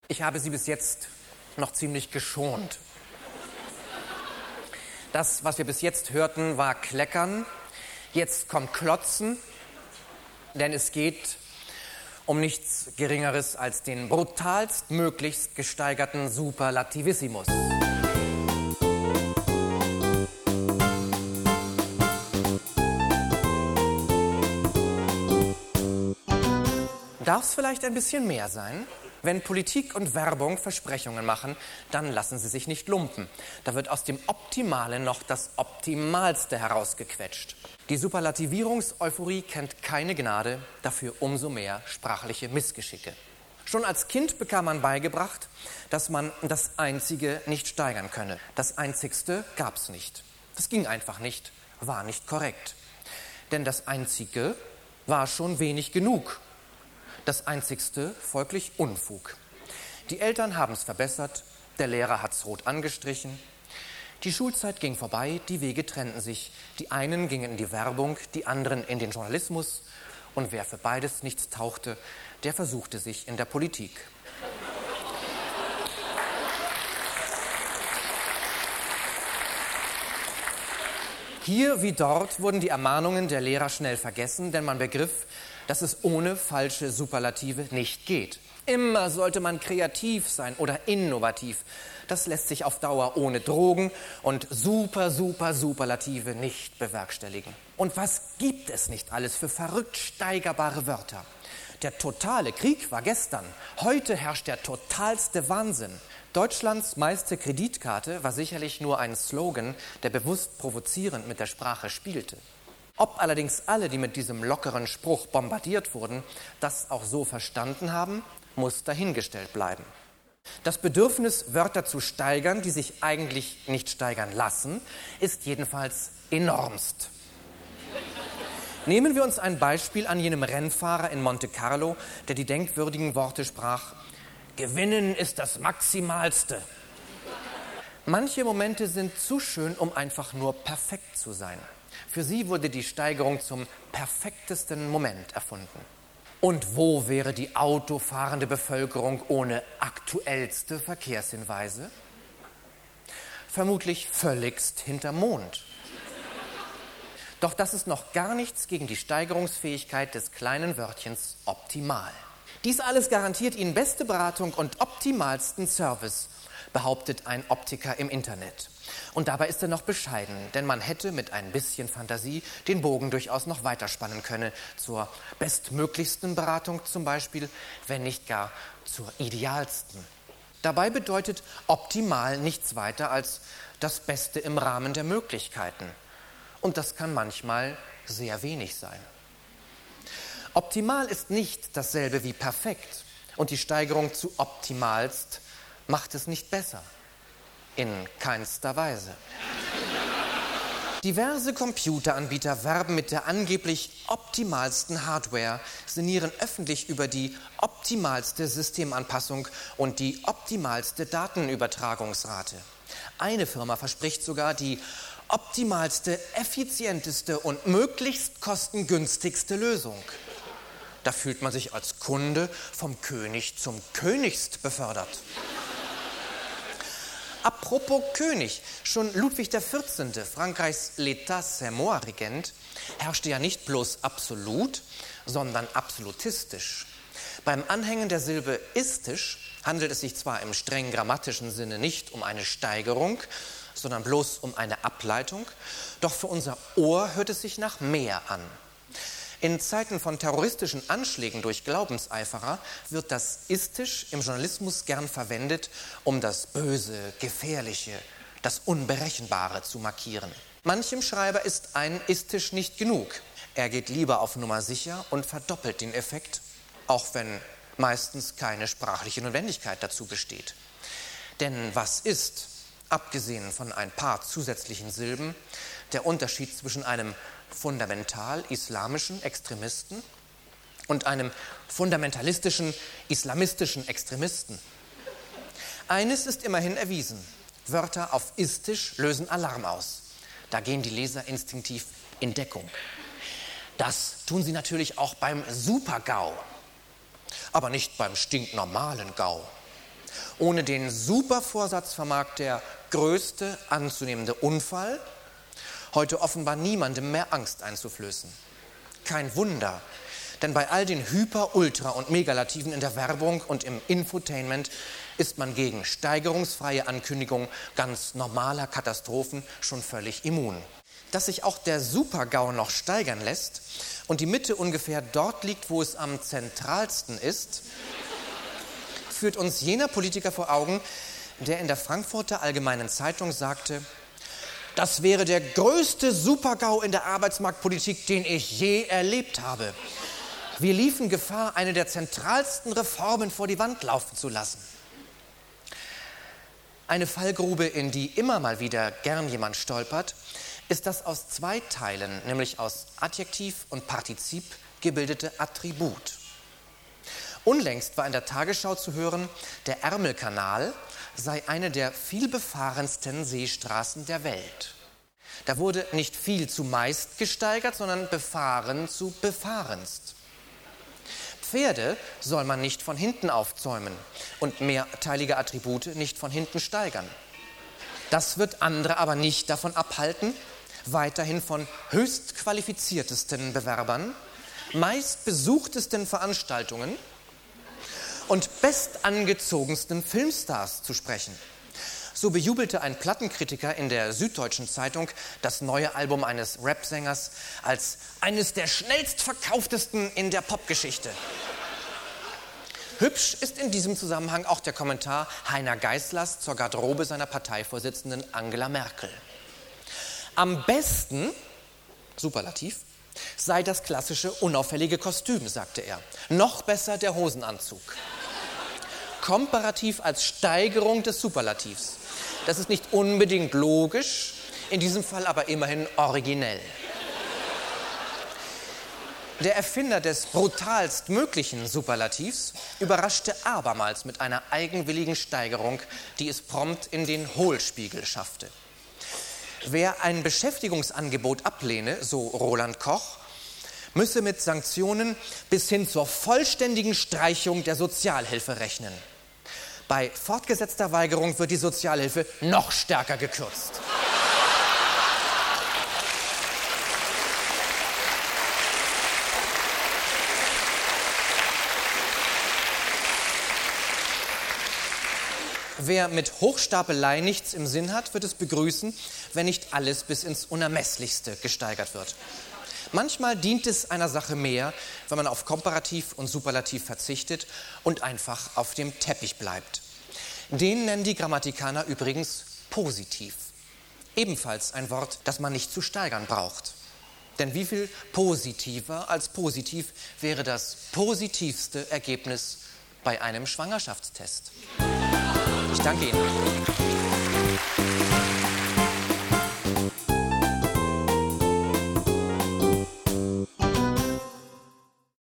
Ich habe Sie bis jetzt noch ziemlich geschont. Das, was wir bis jetzt hörten, war Kleckern. Jetzt kommt Klotzen, denn es geht um nichts Geringeres als den brutalstmöglichst gesteigerten Superlativissimus. Darf es vielleicht ein bisschen mehr sein? Wenn Politik und Werbung Versprechungen machen, dann lassen sie sich nicht lumpen. Da wird aus dem Optimalen noch das Optimalste herausgequetscht. Die Superlativierungs-Euphorie kennt keine Gnade, dafür umso mehr sprachliche Missgeschicke. Schon als Kind bekam man beigebracht, dass man das Einzige nicht steigern könne. Das Einzigste gab's nicht. Das ging einfach nicht, war nicht korrekt. Denn das Einzige war schon wenig genug. Das Einzigste folglich Unfug. Die Eltern haben es verbessert, der Lehrer hat's rot angestrichen. Die Schulzeit ging vorbei, die Wege trennten sich. Die einen gingen in die Werbung, die anderen in den Journalismus. Und wer für beides nichts tauchte, der versuchte sich in der Politik. Hier wie dort wurden die Ermahnungen der Lehrer schnell vergessen, denn man begriff, dass es ohne falsche Superlative nicht geht. Immer sollte man kreativ sein oder innovativ. Das lässt sich auf Dauer ohne Drogen und Superlative nicht bewerkstelligen. Und was gibt es nicht alles für verrückt steigerbare Wörter? Der totale Krieg war gestern. Heute herrscht der totalste Wahnsinn. Deutschlands meiste Kreditkarte war sicherlich nur ein Slogan, der bewusst provozierend mit der Sprache spielte. Ob allerdings alle, die mit diesem lockeren Spruch bombardiert wurden, das auch so verstanden haben, muss dahingestellt bleiben. Das Bedürfnis, Wörter zu steigern, die sich eigentlich nicht steigern lassen, ist jedenfalls enormst. Nehmen wir uns ein Beispiel an jenem Rennfahrer in Monte Carlo, der die denkwürdigen Worte sprach: Gewinnen ist das Maximalste. Manche Momente sind zu schön, um einfach nur perfekt zu sein. Für sie wurde die Steigerung zum perfektesten Moment erfunden. Und wo wäre die autofahrende Bevölkerung ohne aktuellste Verkehrshinweise? Vermutlich völligst hinterm Mond. Doch das ist noch gar nichts gegen die Steigerungsfähigkeit des kleinen Wörtchens optimal. Dies alles garantiert Ihnen beste Beratung und optimalsten Service, behauptet ein Optiker im Internet. Und dabei ist er noch bescheiden, denn man hätte mit ein bisschen Fantasie den Bogen durchaus noch weiterspannen können, zur bestmöglichsten Beratung zum Beispiel, wenn nicht gar zur idealsten. Dabei bedeutet optimal nichts weiter als das Beste im Rahmen der Möglichkeiten. Und das kann manchmal sehr wenig sein. Optimal ist nicht dasselbe wie perfekt und die Steigerung zu optimalst macht es nicht besser. In keinster Weise. Diverse Computeranbieter werben mit der angeblich optimalsten Hardware, sinnieren öffentlich über die optimalste Systemanpassung und die optimalste Datenübertragungsrate. Eine Firma verspricht sogar die optimalste, effizienteste und möglichst kostengünstigste Lösung. Da fühlt man sich als Kunde vom König zum Königst befördert. Apropos König, schon Ludwig XIV., Frankreichs L'État-c'est-moi-Regent, herrschte ja nicht bloß absolut, sondern absolutistisch. Beim Anhängen der Silbe istisch handelt es sich zwar im streng grammatischen Sinne nicht um eine Steigerung, sondern bloß um eine Ableitung, doch für unser Ohr hört es sich nach mehr an. In Zeiten von terroristischen Anschlägen durch Glaubenseiferer wird das Istisch im Journalismus gern verwendet, um das Böse, Gefährliche, das Unberechenbare zu markieren. Manchem Schreiber ist ein Istisch nicht genug. Er geht lieber auf Nummer sicher und verdoppelt den Effekt, auch wenn meistens keine sprachliche Notwendigkeit dazu besteht. Denn was ist, abgesehen von ein paar zusätzlichen Silben, der Unterschied zwischen einem fundamental-islamischen Extremisten und einem fundamentalistischen, islamistischen Extremisten? Eines ist immerhin erwiesen: Wörter auf istisch lösen Alarm aus. Da gehen die Leser instinktiv in Deckung. Das tun sie natürlich auch beim Super-GAU, aber nicht beim stinknormalen GAU. Ohne den Supervorsatz vermag der größte anzunehmende Unfall heute offenbar niemandem mehr Angst einzuflößen. Kein Wunder, denn bei all den Hyper-, Ultra- und Megalativen in der Werbung und im Infotainment ist man gegen steigerungsfreie Ankündigungen ganz normaler Katastrophen schon völlig immun. Dass sich auch der Super-GAU noch steigern lässt und die Mitte ungefähr dort liegt, wo es am zentralsten ist, führt uns jener Politiker vor Augen, der in der Frankfurter Allgemeinen Zeitung sagte, das wäre der größte Super-GAU in der Arbeitsmarktpolitik, den ich je erlebt habe. Wir liefen Gefahr, eine der zentralsten Reformen vor die Wand laufen zu lassen. Eine Fallgrube, in die immer mal wieder gern jemand stolpert, ist das aus zwei Teilen, nämlich aus Adjektiv und Partizip gebildete Attribut. Unlängst war in der Tagesschau zu hören, der Ärmelkanal sei eine der vielbefahrensten Seestraßen der Welt. Da wurde nicht viel zu meist gesteigert, sondern befahren zu befahrenst. Pferde soll man nicht von hinten aufzäumen und mehrteilige Attribute nicht von hinten steigern. Das wird andere aber nicht davon abhalten, weiterhin von höchst qualifiziertesten Bewerbern, meist besuchtesten Veranstaltungen und bestangezogensten Filmstars zu sprechen. So bejubelte ein Plattenkritiker in der Süddeutschen Zeitung das neue Album eines Rapsängers als eines der schnellstverkauftesten in der Popgeschichte. Hübsch ist in diesem Zusammenhang auch der Kommentar Heiner Geißlers zur Garderobe seiner Parteivorsitzenden Angela Merkel. Am besten, Superlativ, sei das klassische unauffällige Kostüm, sagte er. Noch besser der Hosenanzug. Komparativ als Steigerung des Superlativs. Das ist nicht unbedingt logisch, in diesem Fall aber immerhin originell. Der Erfinder des brutalst möglichen Superlativs überraschte abermals mit einer eigenwilligen Steigerung, die es prompt in den Hohlspiegel schaffte. Wer ein Beschäftigungsangebot ablehne, so Roland Koch, müsse mit Sanktionen bis hin zur vollständigen Streichung der Sozialhilfe rechnen. Bei fortgesetzter Weigerung wird die Sozialhilfe noch stärker gekürzt. Wer mit Hochstapelei nichts im Sinn hat, wird es begrüßen, wenn nicht alles bis ins Unermesslichste gesteigert wird. Manchmal dient es einer Sache mehr, wenn man auf Komparativ und Superlativ verzichtet und einfach auf dem Teppich bleibt. Den nennen die Grammatikaner übrigens positiv. Ebenfalls ein Wort, das man nicht zu steigern braucht. Denn wie viel positiver als positiv wäre das positivste Ergebnis bei einem Schwangerschaftstest? Ich danke Ihnen.